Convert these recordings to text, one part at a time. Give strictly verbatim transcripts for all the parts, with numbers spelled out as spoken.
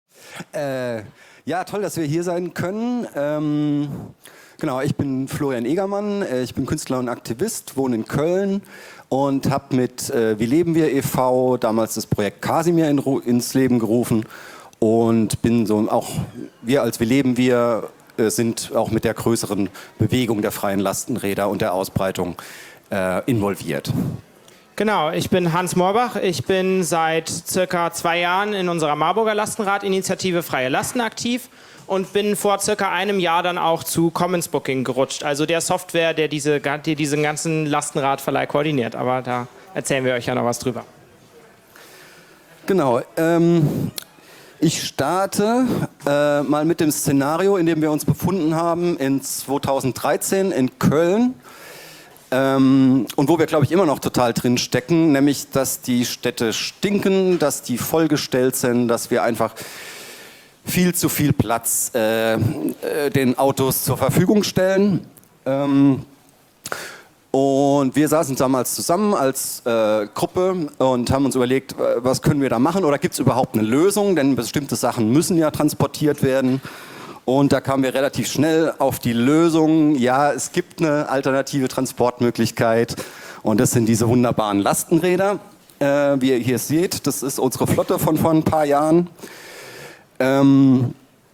Äh, ja, toll, dass wir hier sein können. Ähm, genau, ich bin Florian Egermann, ich bin Künstler und Aktivist, wohne in Köln und habe mit äh, Wie leben wir e V damals das Projekt Casimir in, ins Leben gerufen und bin so auch, wir als Wie leben wir äh, sind auch mit der größeren Bewegung der freien Lastenräder und der Ausbreitung äh, involviert. Genau, ich bin Hans Moorbach. Ich bin seit circa zwei Jahren in unserer Marburger Lastenrad-Initiative Freie Lasten aktiv und bin vor circa einem Jahr dann auch zu Commons Booking gerutscht, also der Software, der diese, die diesen ganzen Lastenradverleih koordiniert. Aber da erzählen wir euch ja noch was drüber. Genau. Ähm, ich starte äh, mal mit dem Szenario, in dem wir uns befunden haben in zweitausenddreizehn in Köln. Ähm, und wo wir, glaube ich, immer noch total drin stecken, nämlich, dass die Städte stinken, dass die vollgestellt sind, dass wir einfach viel zu viel Platz äh, äh, den Autos zur Verfügung stellen. Ähm, und wir saßen damals zusammen als äh, Gruppe und haben uns überlegt, was können wir da machen oder gibt es überhaupt eine Lösung, denn bestimmte Sachen müssen ja transportiert werden. Und da kamen wir relativ schnell auf die Lösung, ja, es gibt eine alternative Transportmöglichkeit und das sind diese wunderbaren Lastenräder, äh, wie ihr hier seht. Das ist unsere Flotte von vor ein paar Jahren. Ähm,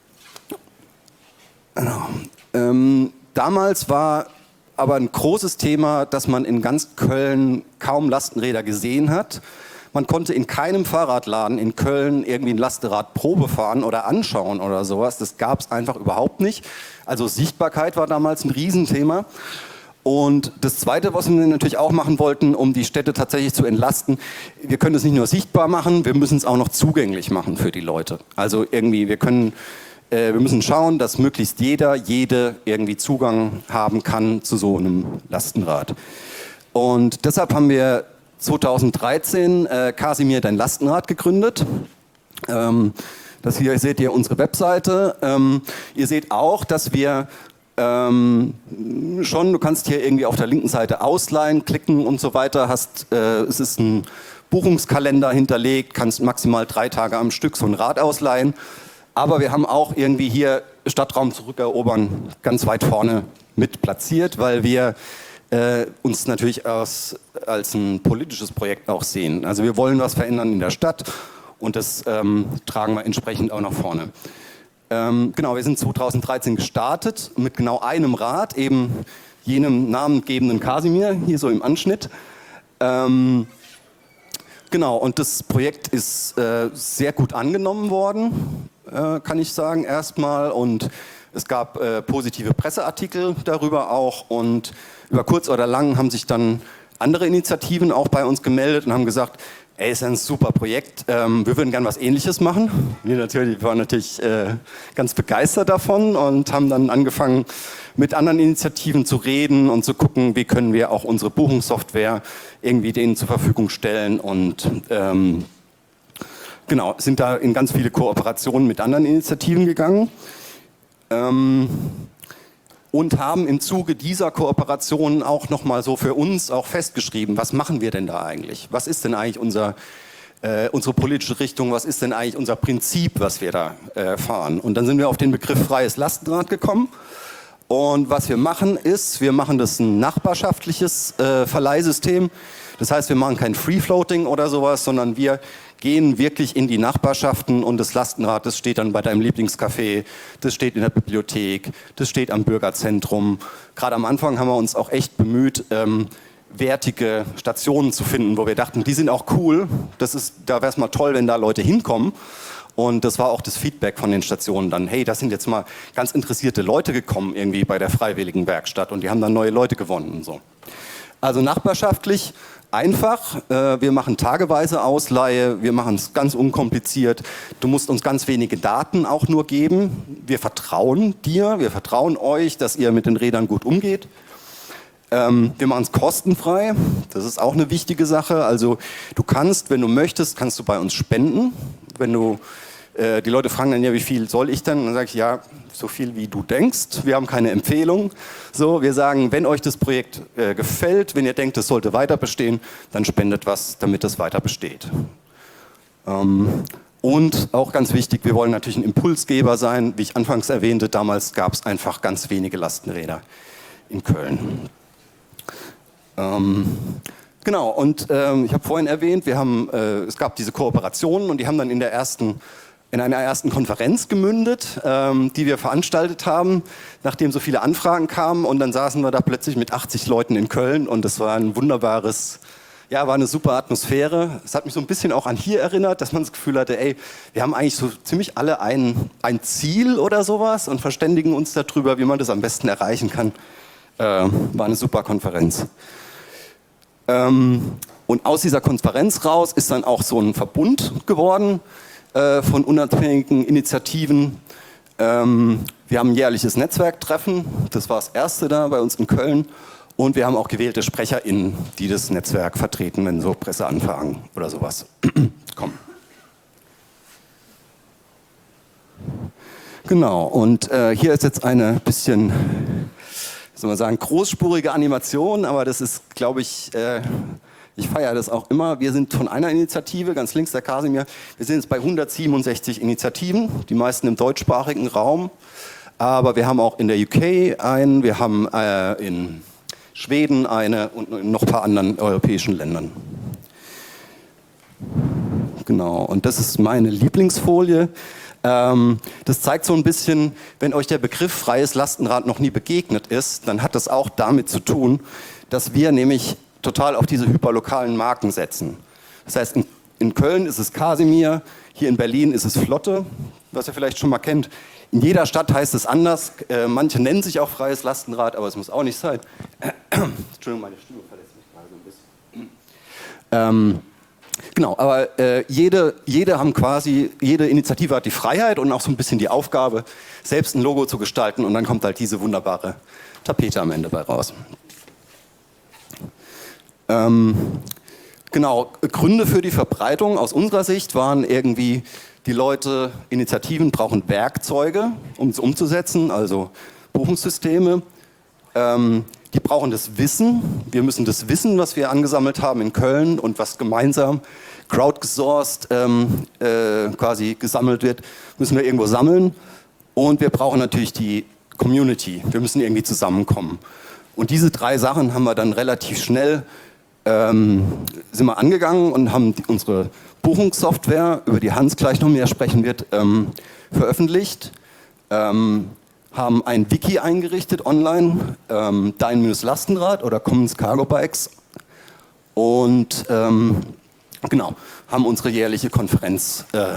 genau. ähm, damals war aber ein großes Thema, dass man in ganz Köln kaum Lastenräder gesehen hat. Man konnte in keinem Fahrradladen in Köln irgendwie ein Lastenrad Probe fahren oder anschauen oder sowas. Das gab es einfach überhaupt nicht. Also Sichtbarkeit war damals ein Riesenthema. Und das Zweite, was wir natürlich auch machen wollten, um die Städte tatsächlich zu entlasten, wir können es nicht nur sichtbar machen, wir müssen es auch noch zugänglich machen für die Leute. Also irgendwie, wir können, äh, wir müssen schauen, dass möglichst jeder, jede irgendwie Zugang haben kann zu so einem Lastenrad. Und deshalb haben wir zweitausenddreizehn äh, Casimir, dein Lastenrad, gegründet. Ähm, das hier seht ihr unsere Webseite. Ähm, ihr seht auch, dass wir ähm, schon, du kannst hier irgendwie auf der linken Seite ausleihen, klicken und so weiter. Hast, äh, es ist ein Buchungskalender hinterlegt, kannst maximal drei Tage am Stück so ein Rad ausleihen. Aber wir haben auch irgendwie hier Stadtraum zurückerobern ganz weit vorne mit platziert, weil wir Äh, uns natürlich als, als ein politisches Projekt auch sehen. Also wir wollen was verändern in der Stadt und das ähm, tragen wir entsprechend auch nach vorne. Ähm, genau, wir sind zweitausenddreizehn gestartet mit genau einem Rad, eben jenem namengebenden Casimir, hier so im Anschnitt. Ähm, genau, und das Projekt ist äh, sehr gut angenommen worden, äh, kann ich sagen, erstmal. Und es gab äh, positive Presseartikel darüber auch und über kurz oder lang haben sich dann andere Initiativen auch bei uns gemeldet und haben gesagt, ey, ist ein super Projekt, ähm, wir würden gern was Ähnliches machen. Wir natürlich, waren natürlich äh, ganz begeistert davon und haben dann angefangen, mit anderen Initiativen zu reden und zu gucken, wie können wir auch unsere Buchungssoftware irgendwie denen zur Verfügung stellen und ähm, genau, sind da in ganz viele Kooperationen mit anderen Initiativen gegangen. Ähm, und haben im Zuge dieser Kooperationen auch nochmal so für uns auch festgeschrieben, was machen wir denn da eigentlich? Was ist denn eigentlich unser, äh, unsere politische Richtung? Was ist denn eigentlich unser Prinzip, was wir da äh, fahren? Und dann sind wir auf den Begriff freies Lastenrad gekommen. Und was wir machen ist, wir machen das ein nachbarschaftliches äh, Verleihsystem. Das heißt, wir machen kein Free-Floating oder sowas, sondern wir gehen wirklich in die Nachbarschaften und das Lastenrad, das steht dann bei deinem Lieblingscafé, das steht in der Bibliothek, das steht am Bürgerzentrum. Gerade am Anfang haben wir uns auch echt bemüht, ähm, wertige Stationen zu finden, wo wir dachten, die sind auch cool, das ist, da wäre es mal toll, wenn da Leute hinkommen. Und das war auch das Feedback von den Stationen dann, hey, da sind jetzt mal ganz interessierte Leute gekommen irgendwie bei der Freiwilligen Werkstatt und die haben dann neue Leute gewonnen und so. Also nachbarschaftlich einfach, äh, wir machen tageweise Ausleihe, wir machen es ganz unkompliziert, du musst uns ganz wenige Daten auch nur geben, wir vertrauen dir, wir vertrauen euch, dass ihr mit den Rädern gut umgeht. Ähm, wir machen es kostenfrei, das ist auch eine wichtige Sache, also du kannst, wenn du möchtest, kannst du bei uns spenden, wenn du Äh, die Leute fragen dann ja, wie viel soll ich denn? Und dann sage ich, ja, so viel wie du denkst. Wir haben keine Empfehlung. So, wir sagen, wenn euch das Projekt äh, gefällt, wenn ihr denkt, es sollte weiter bestehen, dann spendet was, damit es weiter besteht. Ähm, Und auch ganz wichtig, wir wollen natürlich ein Impulsgeber sein. Wie ich anfangs erwähnte, damals gab es einfach ganz wenige Lastenräder in Köln. Ähm, genau, und ähm, ich habe vorhin erwähnt, wir haben, äh, es gab diese Kooperationen und die haben dann in der ersten, in einer ersten Konferenz gemündet, ähm, die wir veranstaltet haben, nachdem so viele Anfragen kamen. Und dann saßen wir da plötzlich mit achtzig Leuten in Köln und das war ein wunderbares, ja, war eine super Atmosphäre. Es hat mich so ein bisschen auch an hier erinnert, dass man das Gefühl hatte, ey, wir haben eigentlich so ziemlich alle ein, ein Ziel oder sowas und verständigen uns darüber, wie man das am besten erreichen kann. Äh, war eine super Konferenz. Ähm, und aus dieser Konferenz raus ist dann auch so ein Verbund geworden äh, von unabhängigen Initiativen. Ähm, wir haben ein jährliches Netzwerktreffen, das war das erste da bei uns in Köln. Und wir haben auch gewählte SprecherInnen, die das Netzwerk vertreten, wenn so Presseanfragen oder sowas kommen. Genau, und äh, hier ist jetzt eine bisschen, wie soll man sagen, großspurige Animation, aber das ist, glaube ich, äh, ich feiere das auch immer. Wir sind von einer Initiative, ganz links der Kasimir, wir sind jetzt bei hundertsiebenundsechzig Initiativen, die meisten im deutschsprachigen Raum, aber wir haben auch in der U K einen, wir haben äh, in Schweden eine und in noch ein paar anderen europäischen Ländern. Genau, und das ist meine Lieblingsfolie. Ähm, das zeigt so ein bisschen, wenn euch der Begriff freies Lastenrad noch nie begegnet ist, dann hat das auch damit zu tun, dass wir nämlich total auf diese hyperlokalen Marken setzen. Das heißt, in, in Köln ist es Kasimir, hier in Berlin ist es Flotte, was ihr vielleicht schon mal kennt. In jeder Stadt heißt es anders. Äh, manche nennen sich auch freies Lastenrad, aber es muss auch nicht sein. Entschuldigung, meine Stimme verletzt mich gerade so ein bisschen. Ähm, genau, aber äh, jede, jede haben quasi, jede Initiative hat die Freiheit und auch so ein bisschen die Aufgabe, selbst ein Logo zu gestalten und dann kommt halt diese wunderbare Tapete am Ende bei raus. Ähm, genau, Gründe für die Verbreitung aus unserer Sicht waren irgendwie, die Leute, Initiativen brauchen Werkzeuge, um es umzusetzen, also Buchungssysteme. Ähm, die brauchen das Wissen. Wir müssen das Wissen, was wir angesammelt haben in Köln und was gemeinsam crowdgesourced ähm, äh, quasi gesammelt wird, müssen wir irgendwo sammeln. Und wir brauchen natürlich die Community. Wir müssen irgendwie zusammenkommen. Und diese drei Sachen haben wir dann relativ schnell ähm, sind wir angegangen und haben die, unsere Buchungssoftware, über die Hans gleich noch mehr sprechen wird, ähm, veröffentlicht, ähm, haben ein Wiki eingerichtet online, ähm, Dein-Lastenrad oder Commons Cargo Bikes und ähm, genau, haben unsere jährliche Konferenz äh,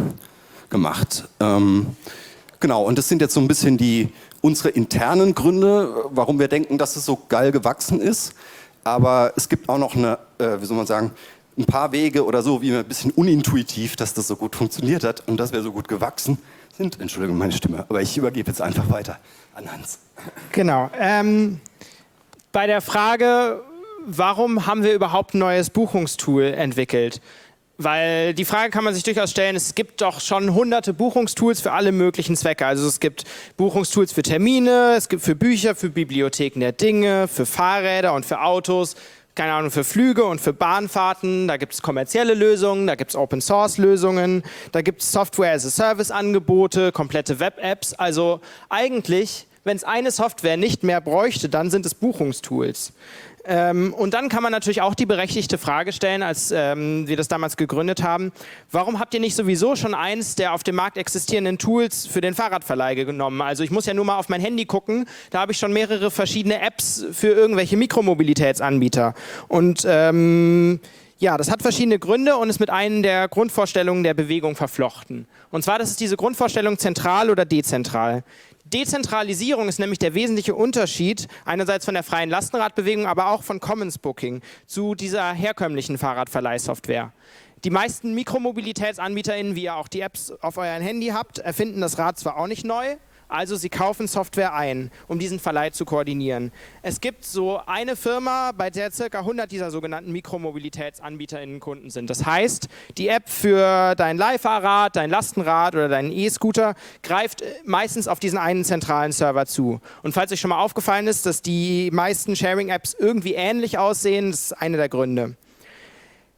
gemacht. Ähm, genau, und das sind jetzt so ein bisschen die, unsere internen Gründe, warum wir denken, dass es so geil gewachsen ist, aber es gibt auch noch eine, äh, wie soll man sagen, ein paar Wege oder so, wie wir ein bisschen unintuitiv, dass das so gut funktioniert hat und dass wir so gut gewachsen sind. Entschuldigung, meine Stimme, aber ich übergebe jetzt einfach weiter an Hans. Genau. Ähm, bei der Frage, warum haben wir überhaupt ein neues Buchungstool entwickelt? Weil die Frage kann man sich durchaus stellen, es gibt doch schon hunderte Buchungstools für alle möglichen Zwecke. Also es gibt Buchungstools für Termine, es gibt für Bücher, für Bibliotheken der Dinge, für Fahrräder und für Autos, keine Ahnung, für Flüge und für Bahnfahrten. Da gibt es kommerzielle Lösungen, da gibt es Open-Source-Lösungen, da gibt es Software-as-a-Service-Angebote, komplette Web-Apps. Also eigentlich, wenn es eine Software nicht mehr bräuchte, dann sind es Buchungstools. Ähm, und dann kann man natürlich auch die berechtigte Frage stellen, als ähm, wir das damals gegründet haben, warum habt ihr nicht sowieso schon eins der auf dem Markt existierenden Tools für den Fahrradverleih genommen? Also ich muss ja nur mal auf mein Handy gucken, da habe ich schon mehrere verschiedene Apps für irgendwelche Mikromobilitätsanbieter. Und ähm, ja, das hat verschiedene Gründe und ist mit einer der Grundvorstellungen der Bewegung verflochten. Und zwar, das ist diese Grundvorstellung zentral oder dezentral. Dezentralisierung ist nämlich der wesentliche Unterschied einerseits von der freien Lastenradbewegung, aber auch von Commons Booking zu dieser herkömmlichen Fahrradverleihsoftware. Die meisten MikromobilitätsanbieterInnen, wie ihr auch die Apps auf eurem Handy habt, erfinden das Rad zwar auch nicht neu, also sie kaufen Software ein, um diesen Verleih zu koordinieren. Es gibt so eine Firma, bei der ca. hundert dieser sogenannten MikromobilitätsanbieterInnen Kunden sind. Das heißt, die App für dein Leihfahrrad, dein Lastenrad oder deinen E-Scooter greift meistens auf diesen einen zentralen Server zu. Und falls euch schon mal aufgefallen ist, dass die meisten Sharing-Apps irgendwie ähnlich aussehen, das ist einer der Gründe.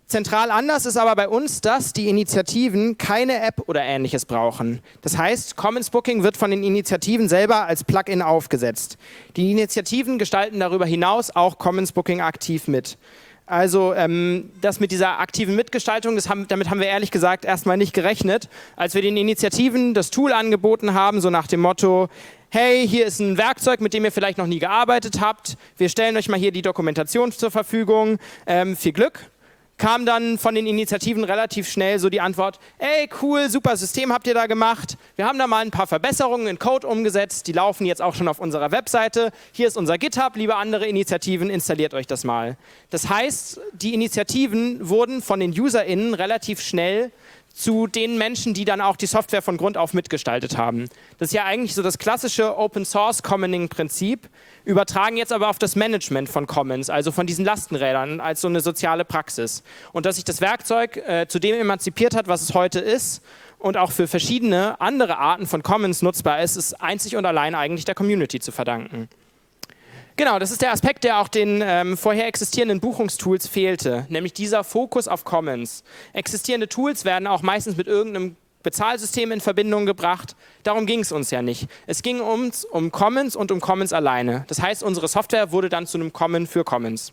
Zentral anders ist aber bei uns, dass die Initiativen keine App oder Ähnliches brauchen. Das heißt, Commons Booking wird von den Initiativen selber als Plugin aufgesetzt. Die Initiativen gestalten darüber hinaus auch Commons Booking aktiv mit. Also ähm, das mit dieser aktiven Mitgestaltung, das haben, damit haben wir ehrlich gesagt erstmal nicht gerechnet. Als wir den Initiativen das Tool angeboten haben, so nach dem Motto, hey, hier ist ein Werkzeug, mit dem ihr vielleicht noch nie gearbeitet habt, wir stellen euch mal hier die Dokumentation zur Verfügung, ähm, viel Glück, kam dann von den Initiativen relativ schnell so die Antwort, ey, cool, super System habt ihr da gemacht, wir haben da mal ein paar Verbesserungen in Code umgesetzt, die laufen jetzt auch schon auf unserer Webseite, hier ist unser GitHub, liebe andere Initiativen, installiert euch das mal. Das heißt, die Initiativen wurden von den UserInnen relativ schnell zu den Menschen, die dann auch die Software von Grund auf mitgestaltet haben. Das ist ja eigentlich so das klassische Open-Source-Commoning-Prinzip, übertragen jetzt aber auf das Management von Commons, also von diesen Lastenrädern, als so eine soziale Praxis. Und dass sich das Werkzeug äh, zu dem emanzipiert hat, was es heute ist und auch für verschiedene andere Arten von Commons nutzbar ist, ist einzig und allein eigentlich der Community zu verdanken. Genau, das ist der Aspekt, der auch den ähm, vorher existierenden Buchungstools fehlte, nämlich dieser Fokus auf Commons. Existierende Tools werden auch meistens mit irgendeinem Bezahlsystem in Verbindung gebracht. Darum ging es uns ja nicht. Es ging uns um Commons und um Commons alleine. Das heißt, unsere Software wurde dann zu einem Common für Commons.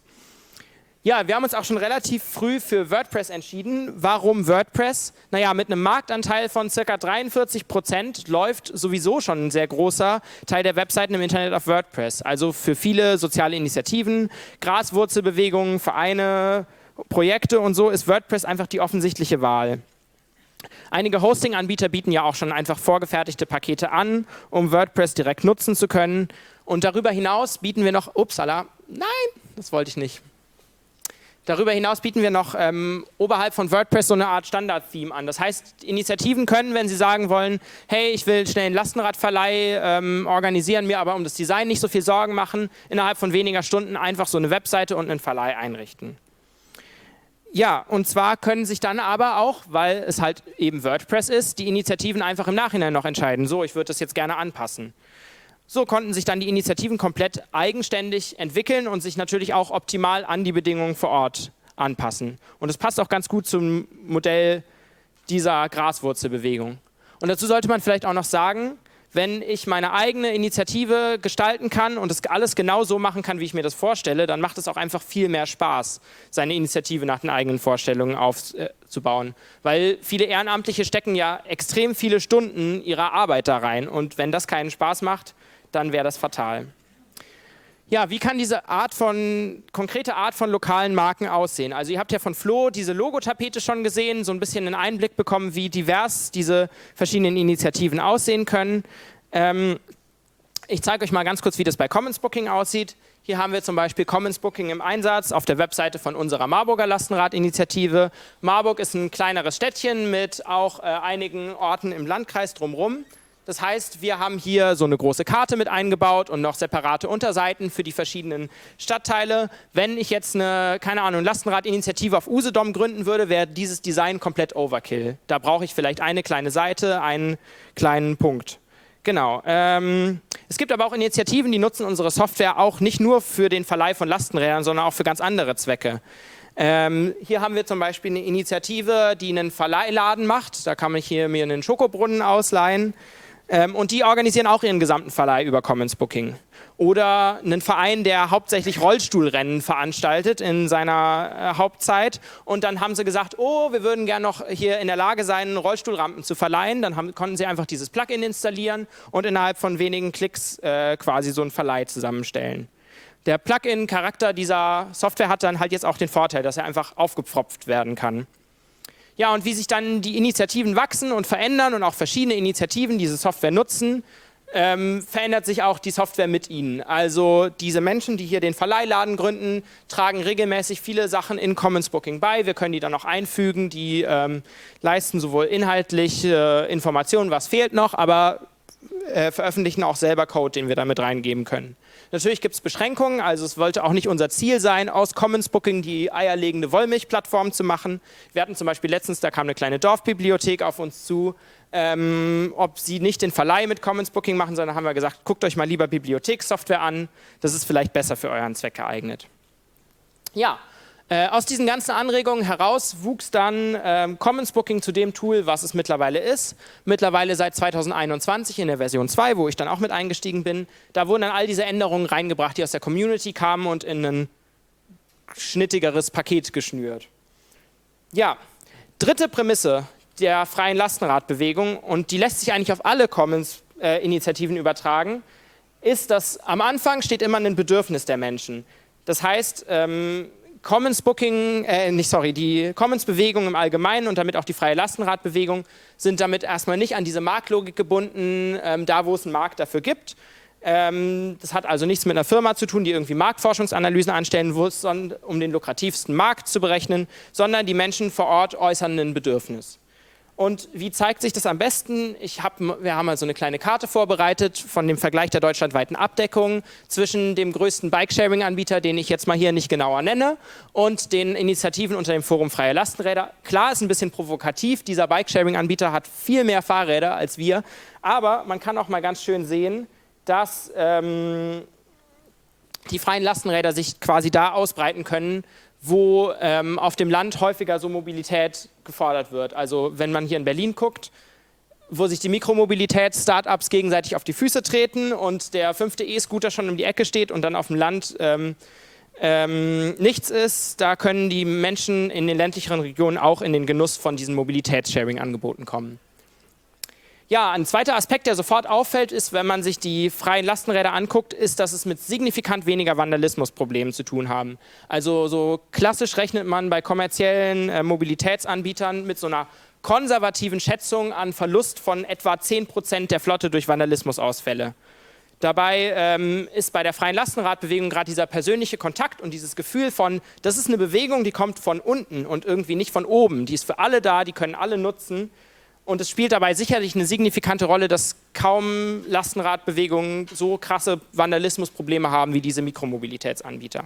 Ja, wir haben uns auch schon relativ früh für WordPress entschieden. Warum WordPress? Naja, mit einem Marktanteil von ca. dreiundvierzig Prozent läuft sowieso schon ein sehr großer Teil der Webseiten im Internet auf WordPress. Also für viele soziale Initiativen, Graswurzelbewegungen, Vereine, Projekte und so ist WordPress einfach die offensichtliche Wahl. Einige Hosting-Anbieter bieten ja auch schon einfach vorgefertigte Pakete an, um WordPress direkt nutzen zu können. Und darüber hinaus bieten wir noch, upsala, nein, das wollte ich nicht. Darüber hinaus bieten wir noch ähm, oberhalb von WordPress so eine Art Standard-Theme an. Das heißt, Initiativen können, wenn sie sagen wollen, hey, ich will schnell einen Lastenradverleih ähm, organisieren, mir aber um das Design nicht so viel Sorgen machen, innerhalb von weniger Stunden einfach so eine Webseite und einen Verleih einrichten. Ja, und zwar können sich dann aber auch, weil es halt eben WordPress ist, die Initiativen einfach im Nachhinein noch entscheiden, so, ich würde das jetzt gerne anpassen. So konnten sich dann die Initiativen komplett eigenständig entwickeln und sich natürlich auch optimal an die Bedingungen vor Ort anpassen. Und es passt auch ganz gut zum Modell dieser Graswurzelbewegung. Und dazu sollte man vielleicht auch noch sagen, wenn ich meine eigene Initiative gestalten kann und das alles genau so machen kann, wie ich mir das vorstelle, dann macht es auch einfach viel mehr Spaß, seine Initiative nach den eigenen Vorstellungen aufzubauen. Weil viele Ehrenamtliche stecken ja extrem viele Stunden ihrer Arbeit da rein. Und wenn das keinen Spaß macht, dann wäre das fatal. Ja, wie kann diese Art von, konkrete Art von lokalen Marken aussehen? Also ihr habt ja von Flo diese Logotapete schon gesehen, so ein bisschen einen Einblick bekommen, wie divers diese verschiedenen Initiativen aussehen können. Ähm, ich zeige euch mal ganz kurz, wie das bei Commons Booking aussieht. Hier haben wir zum Beispiel Commons Booking im Einsatz auf der Webseite von unserer Marburger Lastenrad-Initiative. Marburg ist ein kleineres Städtchen mit auch äh, einigen Orten im Landkreis drumherum. Das heißt, wir haben hier so eine große Karte mit eingebaut und noch separate Unterseiten für die verschiedenen Stadtteile. Wenn ich jetzt eine, keine Ahnung, Lastenradinitiative auf Usedom gründen würde, wäre dieses Design komplett Overkill. Da brauche ich vielleicht eine kleine Seite, einen kleinen Punkt. Genau. Ähm, es gibt aber auch Initiativen, die nutzen unsere Software auch nicht nur für den Verleih von Lastenrädern, sondern auch für ganz andere Zwecke. Ähm, hier haben wir zum Beispiel eine Initiative, die einen Verleihladen macht. Da kann man hier mir einen Schokobrunnen ausleihen. Ähm, und die organisieren auch ihren gesamten Verleih über Commons Booking. Oder einen Verein, der hauptsächlich Rollstuhlrennen veranstaltet in seiner äh, Hauptzeit. Und dann haben sie gesagt, oh, wir würden gerne noch hier in der Lage sein, Rollstuhlrampen zu verleihen. Dann haben, konnten sie einfach dieses Plugin installieren und innerhalb von wenigen Klicks äh, quasi so einen Verleih zusammenstellen. Der Plugin-Charakter dieser Software hat dann halt jetzt auch den Vorteil, dass er einfach aufgepfropft werden kann. Ja, und wie sich dann die Initiativen wachsen und verändern und auch verschiedene Initiativen diese Software nutzen, ähm, verändert sich auch die Software mit ihnen. Also diese Menschen, die hier den Verleihladen gründen, tragen regelmäßig viele Sachen in Commons Booking bei. Wir können die dann auch einfügen, die ähm, leisten sowohl inhaltlich äh, Informationen, was fehlt noch, aber äh, veröffentlichen auch selber Code, den wir damit reingeben können. Natürlich gibt es Beschränkungen, also es wollte auch nicht unser Ziel sein, aus Commons Booking die eierlegende Wollmilchplattform zu machen. Wir hatten zum Beispiel letztens, da kam eine kleine Dorfbibliothek auf uns zu, ähm, ob sie nicht den Verleih mit Commons Booking machen, sondern haben wir gesagt, guckt euch mal lieber Bibliothekssoftware an, das ist vielleicht besser für euren Zweck geeignet. Ja, Äh, aus diesen ganzen Anregungen heraus wuchs dann ähm, Commons Booking zu dem Tool, was es mittlerweile ist. Mittlerweile seit zweitausendeinundzwanzig in der Version zwei, wo ich dann auch mit eingestiegen bin. Da wurden dann all diese Änderungen reingebracht, die aus der Community kamen und in ein schnittigeres Paket geschnürt. Ja, dritte Prämisse der freien Lastenradbewegung, und die lässt sich eigentlich auf alle Commons-Initiativen äh, übertragen, ist, dass am Anfang steht immer ein Bedürfnis der Menschen. Das heißt, ähm, Commons Booking, äh, nicht sorry, die Commons-Bewegung im Allgemeinen und damit auch die freie Lastenradbewegung sind damit erstmal nicht an diese Marktlogik gebunden, ähm, da wo es einen Markt dafür gibt. Ähm, das hat also nichts mit einer Firma zu tun, die irgendwie Marktforschungsanalysen anstellen muss, sondern, um den lukrativsten Markt zu berechnen, sondern die Menschen vor Ort äußern ein Bedürfnis. Und wie zeigt sich das am besten? Ich hab, wir haben mal so eine kleine Karte vorbereitet von dem Vergleich der deutschlandweiten Abdeckung zwischen dem größten Bike-Sharing-Anbieter, den ich jetzt mal hier nicht genauer nenne, und den Initiativen unter dem Forum Freie Lastenräder. Klar, ist ein bisschen provokativ, dieser Bike-Sharing-Anbieter hat viel mehr Fahrräder als wir, aber man kann auch mal ganz schön sehen, dass ähm, die freien Lastenräder sich quasi da ausbreiten können, wo ähm, auf dem Land häufiger so Mobilität gefordert wird. Also wenn man hier in Berlin guckt, wo sich die Mikromobilität-Startups gegenseitig auf die Füße treten und der fünfte E-Scooter schon um die Ecke steht und dann auf dem Land ähm, ähm, nichts ist, da können die Menschen in den ländlicheren Regionen auch in den Genuss von diesen Mobilitäts-Sharing-Angeboten kommen. Ja, ein zweiter Aspekt, der sofort auffällt, ist, wenn man sich die freien Lastenräder anguckt, ist, dass es mit signifikant weniger Vandalismusproblemen zu tun haben. Also so klassisch rechnet man bei kommerziellen äh, Mobilitätsanbietern mit so einer konservativen Schätzung an Verlust von etwa zehn Prozent der Flotte durch Vandalismusausfälle. Dabei ähm, ist bei der freien Lastenradbewegung gerade dieser persönliche Kontakt und dieses Gefühl von, das ist eine Bewegung, die kommt von unten und irgendwie nicht von oben. Die ist für alle da, die können alle nutzen. Und es spielt dabei sicherlich eine signifikante Rolle, dass kaum Lastenradbewegungen so krasse Vandalismusprobleme haben wie diese Mikromobilitätsanbieter.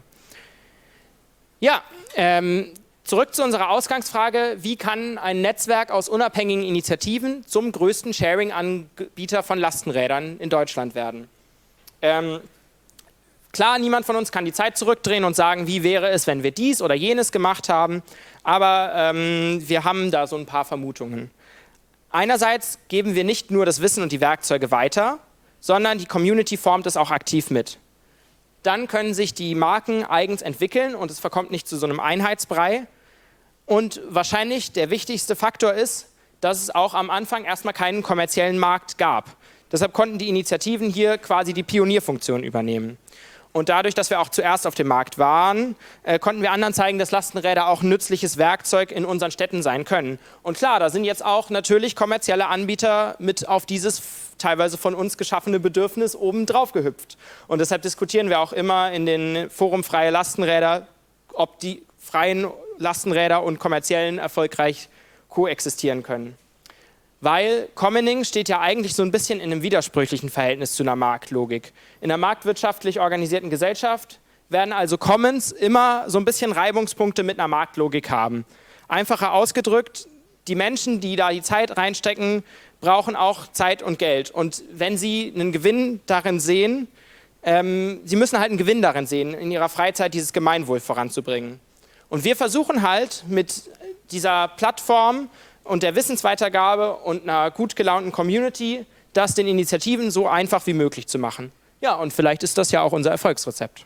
Ja, ähm, zurück zu unserer Ausgangsfrage, wie kann ein Netzwerk aus unabhängigen Initiativen zum größten Sharing-Anbieter von Lastenrädern in Deutschland werden? Ähm, klar, niemand von uns kann die Zeit zurückdrehen und sagen, wie wäre es, wenn wir dies oder jenes gemacht haben, aber ähm, wir haben da so ein paar Vermutungen. Einerseits geben wir nicht nur das Wissen und die Werkzeuge weiter, sondern die Community formt es auch aktiv mit. Dann können sich die Marken eigens entwickeln und es verkommt nicht zu so einem Einheitsbrei. Und wahrscheinlich der wichtigste Faktor ist, dass es auch am Anfang erstmal keinen kommerziellen Markt gab. Deshalb konnten die Initiativen hier quasi die Pionierfunktion übernehmen. Und dadurch, dass wir auch zuerst auf dem Markt waren, äh, konnten wir anderen zeigen, dass Lastenräder auch ein nützliches Werkzeug in unseren Städten sein können. Und klar, da sind jetzt auch natürlich kommerzielle Anbieter mit auf dieses teilweise von uns geschaffene Bedürfnis oben drauf gehüpft. Und deshalb diskutieren wir auch immer in den Forum Freie Lastenräder, ob die freien Lastenräder und kommerziellen erfolgreich koexistieren können. Weil Commoning steht ja eigentlich so ein bisschen in einem widersprüchlichen Verhältnis zu einer Marktlogik. In einer marktwirtschaftlich organisierten Gesellschaft werden also Commons immer so ein bisschen Reibungspunkte mit einer Marktlogik haben. Einfacher ausgedrückt, die Menschen, die da die Zeit reinstecken, brauchen auch Zeit und Geld. Und wenn sie einen Gewinn darin sehen, ähm, sie müssen halt einen Gewinn darin sehen, in ihrer Freizeit dieses Gemeinwohl voranzubringen. Und wir versuchen halt mit dieser Plattform und der Wissensweitergabe und einer gut gelaunten Community, das den Initiativen so einfach wie möglich zu machen. Ja, und vielleicht ist das ja auch unser Erfolgsrezept.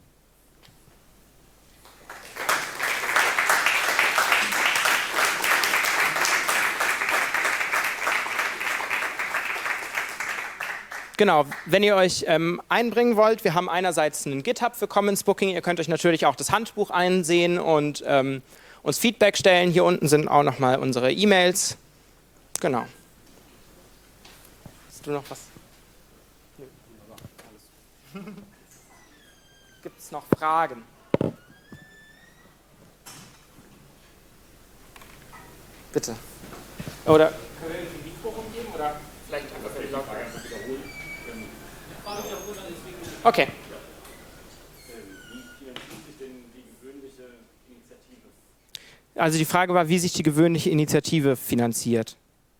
Genau, wenn ihr euch ähm, einbringen wollt, wir haben einerseits einen GitHub für Commons Booking, ihr könnt euch natürlich auch das Handbuch einsehen und ähm, uns Feedback stellen. Hier unten sind auch nochmal unsere E-Mails. Genau. Hast du noch was? Nö. Gibt es noch Fragen? Bitte. Oder können wir ein Mikro rumgeben oder vielleicht einfach für die Leute wiederholen? Okay. Also die Frage war, wie sich die gewöhnliche Initiative finanziert.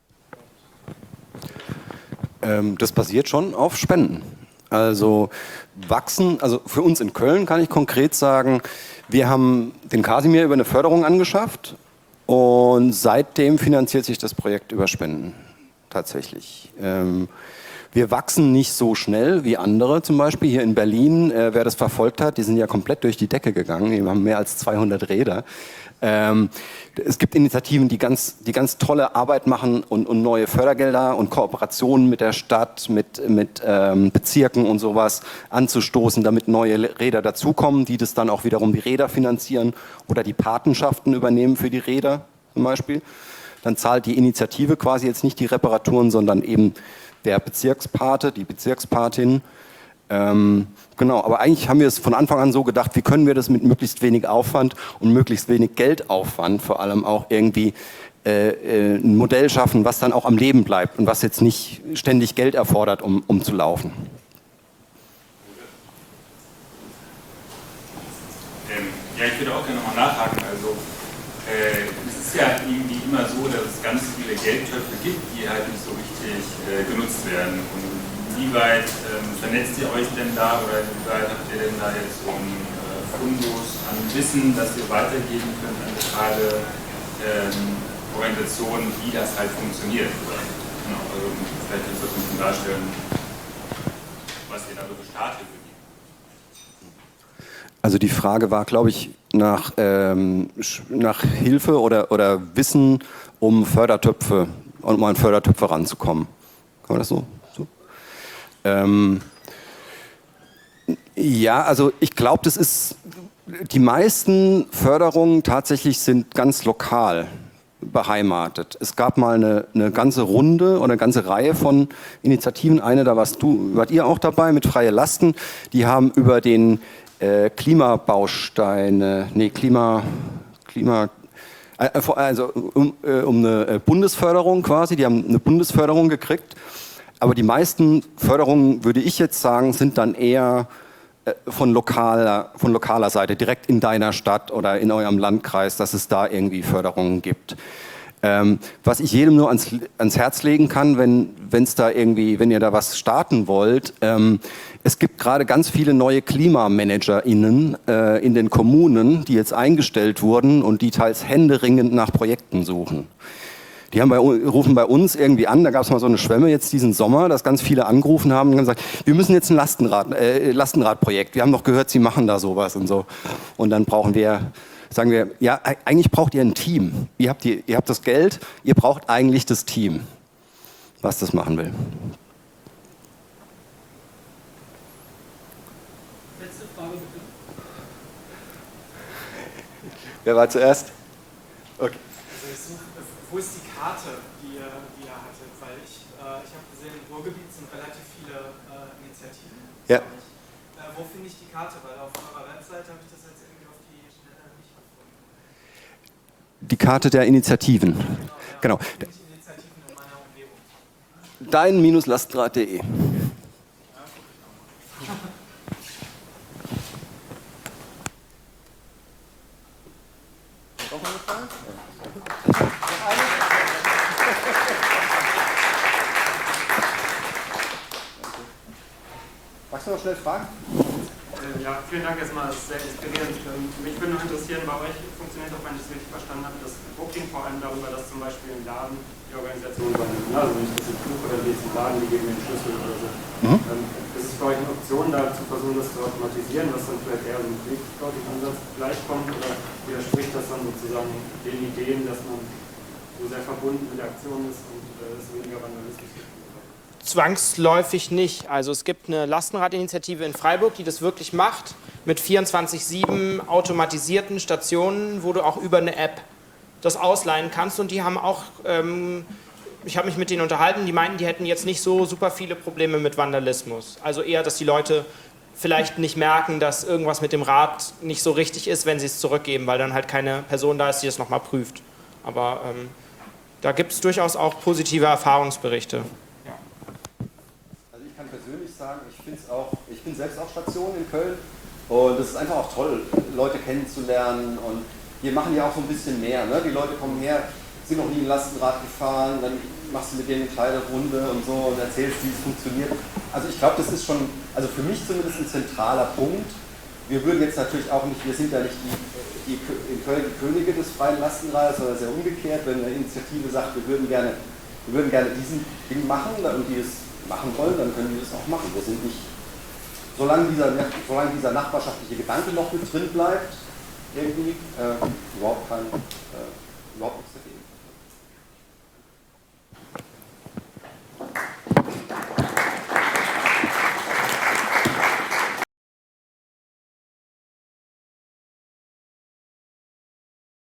Ähm, das basiert schon auf Spenden. Also wachsen, also für uns in Köln kann ich konkret sagen, Wir haben den Kasimir über eine Förderung angeschafft und seitdem finanziert sich das Projekt über Spenden, tatsächlich. Ähm, wir wachsen nicht so schnell wie andere, zum Beispiel hier in Berlin, äh, wer das verfolgt hat, die sind ja komplett durch die Decke gegangen, die haben mehr als zweihundert Räder. Ähm, es gibt Initiativen, die ganz, die ganz tolle Arbeit machen und, und neue Fördergelder und Kooperationen mit der Stadt, mit, mit ähm, Bezirken und sowas anzustoßen, damit neue Räder dazukommen, die das dann auch wiederum die Räder finanzieren oder die Patenschaften übernehmen für die Räder zum Beispiel. Dann zahlt die Initiative quasi jetzt nicht die Reparaturen, sondern eben der Bezirkspate, die Bezirkspatin. Ähm, genau, aber eigentlich haben wir es von Anfang an so gedacht, wie können wir das mit möglichst wenig Aufwand und möglichst wenig Geldaufwand vor allem auch irgendwie äh, äh, ein Modell schaffen, was dann auch am Leben bleibt und was jetzt nicht ständig Geld erfordert, um, um zu laufen. Ähm, ja, ich würde auch gerne nochmal nachhaken. Also, äh, es ist ja irgendwie immer so, dass es ganz viele Geldtöpfe gibt, die halt nicht so richtig äh, genutzt werden. Und inwieweit ähm, vernetzt ihr euch denn da oder inwieweit habt ihr denn da jetzt so einen äh, Fundus an Wissen, das ihr weitergeben könnt an lokale ähm, Organisationen, wie das halt funktioniert? Oder, genau, also vielleicht kannst du das ein bisschen darstellen, was ihr da so gestartet habt. Also die Frage war, glaube ich, nach, ähm, nach Hilfe oder, oder Wissen, um Fördertöpfe, um an Fördertöpfe ranzukommen. Kann man das so? so? Ähm, ja, also ich glaube, das ist, die meisten Förderungen tatsächlich sind ganz lokal beheimatet. Es gab mal eine, eine ganze Runde oder eine ganze Reihe von Initiativen. Eine, da warst du, wart ihr auch dabei mit Freie Lasten. Die haben über den äh, Klimabausteine, nee, Klima, Klima, also um, äh, um eine Bundesförderung quasi, die haben eine Bundesförderung gekriegt. Aber die meisten Förderungen, würde ich jetzt sagen, sind dann eher äh, von lokaler, von lokaler Seite, direkt in deiner Stadt oder in eurem Landkreis, dass es da irgendwie Förderungen gibt. Ähm, was ich jedem nur ans, ans Herz legen kann, wenn es da irgendwie, wenn ihr da was starten wollt, ähm, es gibt gerade ganz viele neue KlimamanagerInnen äh, in den Kommunen, die jetzt eingestellt wurden und die teils händeringend nach Projekten suchen. Die haben bei, rufen bei uns irgendwie an, da gab es mal so eine Schwemme jetzt diesen Sommer, dass ganz viele angerufen haben und gesagt, wir müssen jetzt ein Lastenrad, äh, Lastenradprojekt, wir haben doch gehört, Sie machen da sowas und so. Und dann brauchen wir, sagen wir, ja, eigentlich braucht ihr ein Team. Ihr habt, die, ihr habt das Geld, ihr braucht eigentlich das Team, was das machen will. Letzte Frage bitte. Wer war zuerst? Okay. Also ich suche, wo ist die Karte, die ihr, die ihr hattet? Weil ich, äh, ich habe gesehen, im Ruhrgebiet sind relativ viele äh, Initiativen. Ja. Äh, wo finde ich die Karte? Weil auf eurer Webseite habe ich das jetzt irgendwie auf die Schnelle nicht gefunden. Die Karte der Initiativen. Genau. Genau. Wo finde ich Initiativen in meiner Umgebung? dein Lastenrad punkt de. Noch eine Frage? Magst du noch schnell fragen? Ja, vielen Dank erstmal, das ist sehr inspirierend. Mich würde noch interessieren, bei euch funktioniert auch, wenn ich es richtig verstanden habe, das Booking vor allem darüber, dass zum Beispiel im Laden die Organisation übernimmt. Also wenn ich das jetzt buche, dann geht es im Laden, die geben mir den Schlüssel oder so. Mhm. Ähm, ist es für euch eine Option, da zu versuchen, das zu automatisieren, was dann vielleicht eher so ein Ansatz gleichkommt, oder widerspricht das dann sozusagen den Ideen, dass man so sehr verbunden mit der Aktion ist und äh, es weniger Vandalismus gibt? Zwangsläufig nicht. Also es gibt eine Lastenradinitiative in Freiburg, die das wirklich macht, mit vierundzwanzig sieben automatisierten Stationen, wo du auch über eine App das ausleihen kannst. Und die haben auch, ähm, ich habe mich mit denen unterhalten, die meinten, die hätten jetzt nicht so super viele Probleme mit Vandalismus. Also eher, dass die Leute vielleicht nicht merken, dass irgendwas mit dem Rad nicht so richtig ist, wenn sie es zurückgeben, weil dann halt keine Person da ist, die das nochmal prüft. Aber ähm, da gibt es durchaus auch positive Erfahrungsberichte. Persönlich sagen, ich finde es auch, ich bin selbst auch Station in Köln und es ist einfach auch toll, Leute kennenzulernen und wir machen ja auch so ein bisschen mehr, ne? Die Leute kommen her, sind noch nie ein Lastenrad gefahren, dann machst du mit denen eine kleine Runde und so und erzählst, wie es funktioniert. Also ich glaube, das ist schon, also für mich zumindest ein zentraler Punkt, wir würden jetzt natürlich auch nicht, wir sind ja nicht die, die, in Köln die Könige des freien Lastenrades, sondern sehr umgekehrt, wenn eine Initiative sagt, wir würden gerne, wir würden gerne diesen Ding machen und die es machen wollen, dann können die das auch machen. Wir sind nicht, solange dieser, solange dieser nachbarschaftliche Gedanke noch mit drin bleibt, irgendwie, äh, überhaupt